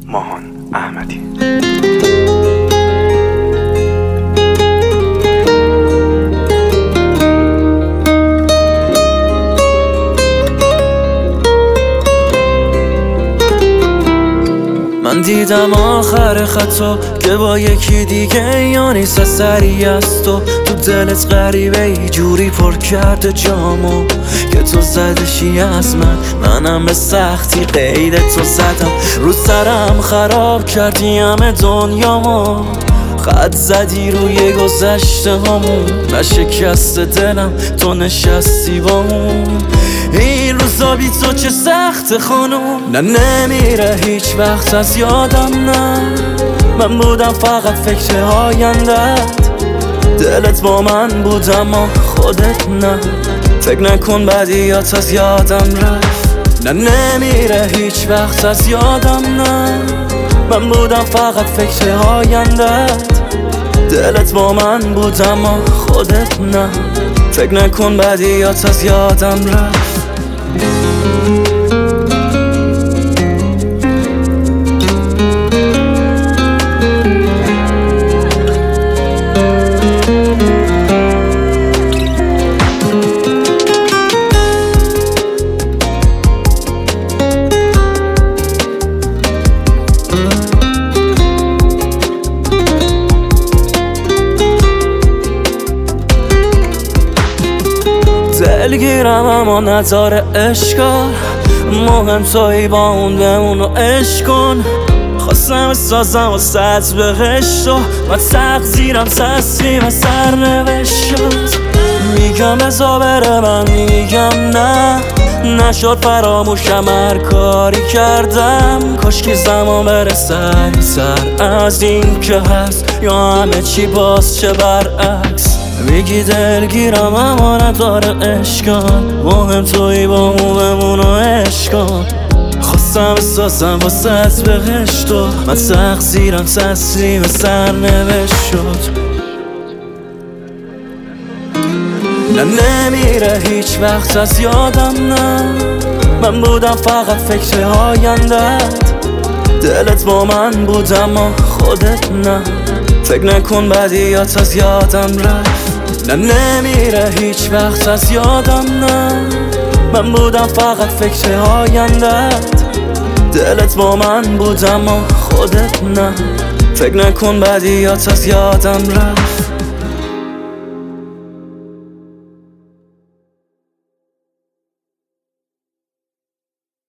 ماهان احمدی. من دیدم آخر خطا که با یکی دیگه یا نیست سری از تو دلت غریبه ای جوری پر کرده جامو که تو زدشی از منم به سختی قید تو زدم رو سرم خراب کردی همه دنیامو خط زدی روی گذشته همون نشکست دلم تو نشستی با اون این روزا بی تو چه سخت خانم نه نمیره هیچ وقت از یادم نه من بودم فقط فکر آیندت دلت با من بود اما خودت نه فکر نکن بدیات از یادم رفت نه نمیره هیچ وقت از یادم نه من بودم فقط فکر آیندت دلت با من بود اما خودت نه فکر نکن بدیات از یادم رفت دلگیرم اما نداره اشکال مهم تویی با اون بمون و عشق کن خواستم بسازم و سطح بهش تو و تقدیرم تصمیم سرنوشت شد میگم بزا بره من میگم نه نشد فراموشم هر کاری کردم کاشکی زمان بره سر از این که هست یا همه چی باز چه برعکس میگی دلگیرم اما نداره اشکال مهم تویی با اون بمون و عشق کن خواستم بسازم با سطح بهش تو من تقصیرم تسلیم سرنوشت شد نه نمیره هیچ وقت از یادم نه من بودم فقط فکر آیندت دلت با من بود اما خودت نه فکر نکن بدیات از یادم رفت نه نمیره هیچ وقت از یادم نه من بودم فقط فکر آیندت دلت با من بود اما خودت نه فکر نکن بدیات از یادم رفت